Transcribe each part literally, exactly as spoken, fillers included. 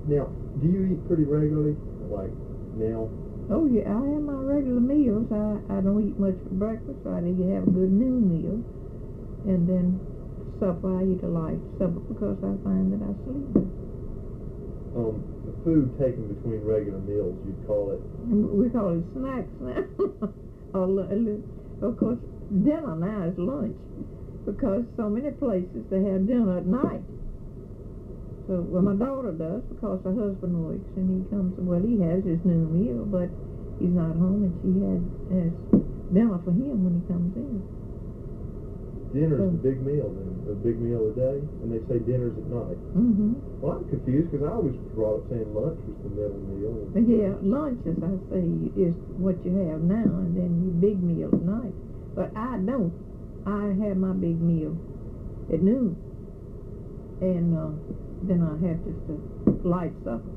Now, do you eat pretty regularly? Like now? Oh yeah, I have my regular meals. I, I don't eat much for breakfast, so I need to have a good noon meal. And then supper, I eat a light supper because I find that I sleep. Um, the food taken between regular meals, you'd call it? We call it snacks now. or, of course, dinner now is lunch because so many places they have dinner at night. So, well, my daughter does because her husband works and he comes, well, he has his noon meal, but he's not home and she had, has dinner for him when he comes in. Dinner's so, a big meal then, a big meal a day, and they say dinner's at night. Mm-hmm. Well, I'm confused because I always brought up saying lunch was the middle meal. And yeah, lunch, as I say, is what you have now, and then your big meal at night. But I don't. I have my big meal at noon, and uh, then I have just a light supper.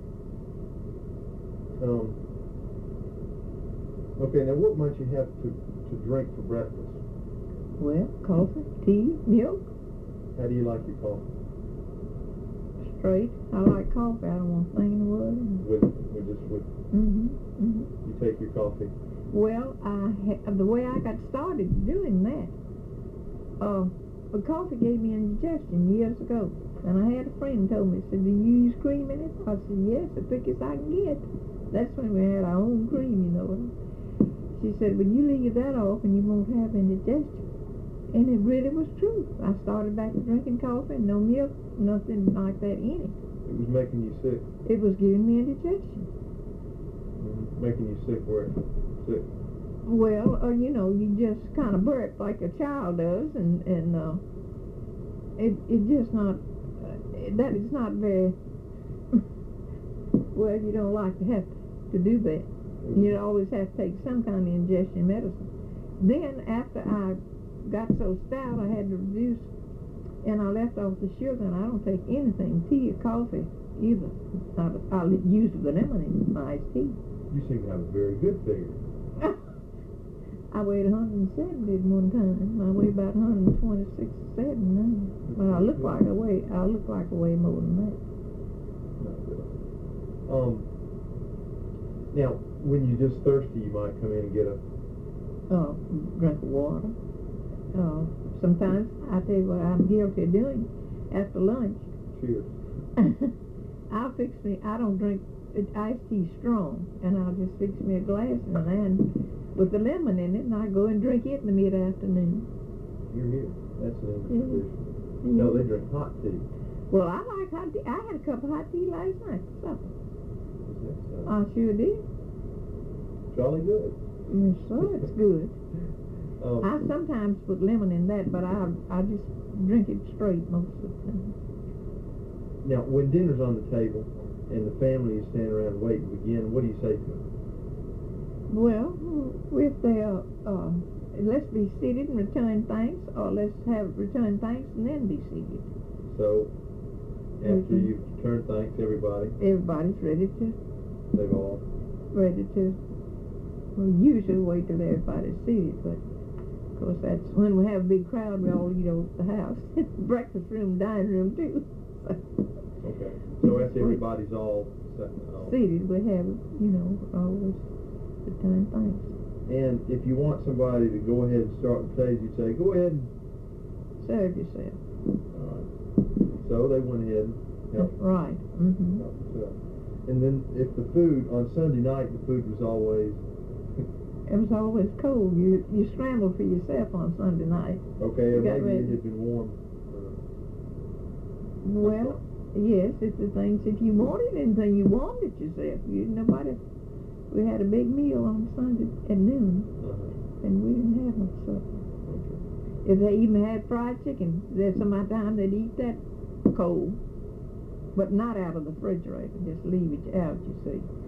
Um. Okay, now what might you have to, to drink for breakfast? Well, coffee, tea, milk. How do you like your coffee? Straight. I like coffee. I don't want a thing in the world. With, with just with. Mm-hmm. Mm-hmm. You take your coffee. Well, I ha the way I got started doing that, uh, the coffee gave me indigestion years ago, and I had a friend told me, said, "Do you use cream in it?" I said, "Yes, the thickest I can get." That's when we had our own cream, you know. She said, "But you leave that off, and you won't have indigestion." And it really was true. I started back to drinking coffee, no milk, nothing like that in it. It was making you sick. It was giving me indigestion. Mm-hmm. Making you sick where? Sick. Well, uh, you know, you just kind of burp like a child does, and and uh, it it just not uh, that is not very well. You don't like to have to do that. Mm-hmm. You always have to take some kind of ingestion medicine. Then after I got so stout, I had to reduce, and I left off the sugar, and I don't take anything, tea or coffee either. I, I use the lemon in my iced tea. You seem to have a very good figure. I weighed one hundred seventy at one time. I weigh about one twenty-six or seven now. But I look like I weigh, I look like I weigh more than that. Not good. Um, now, when you're just thirsty, you might come in and get a... Uh, drink of water. Uh, sometimes, I tell you what I'm guilty of doing after lunch. Cheers. I'll fix me, I don't drink iced tea strong, and I'll just fix me a glass and then with the lemon in it, and I go and drink it in the mid-afternoon. You're here. That's an English Yeah. tradition. Yeah. No, they drink hot tea. Well, I like hot tea. I had a cup of hot tea last night for supper. Is that so? I sure did. Jolly good. Yes, sir, it's good. Um, I sometimes put lemon in that, but I I just drink it straight most of the time. Now, when dinner's on the table and the family is standing around waiting to begin, what do you say to them? Well, if they are, uh, let's be seated and return thanks, or let's have return thanks and then be seated. So, after Mm-hmm. you've returned thanks, everybody, Everybody's ready to, they've all... ready to, we usually wait till everybody's seated, but of course that's when we have a big crowd, we all eat over at the house. Breakfast room, dining room too. Okay. So after everybody's all... all seated, we have, you know, always return thanks. And if you want somebody to go ahead and start the stage, you say, go ahead and... Serve yourself. All right. So they went ahead and helped. That's right. Mm-hmm. helped themselves. And then if the food, on Sunday night, the food was always... It was always cold. You you scrambled for yourself on Sunday night. Okay, or You got maybe ready. it had been warm. Uh, Well, yes, it's the things, if you wanted anything, you warmed it yourself. You nobody, we had a big meal on Sunday at noon, uh-huh. and we didn't have much supper. Okay. If they even had fried chicken, there's some time they'd eat that cold, but not out of the refrigerator, just leave it out, you see.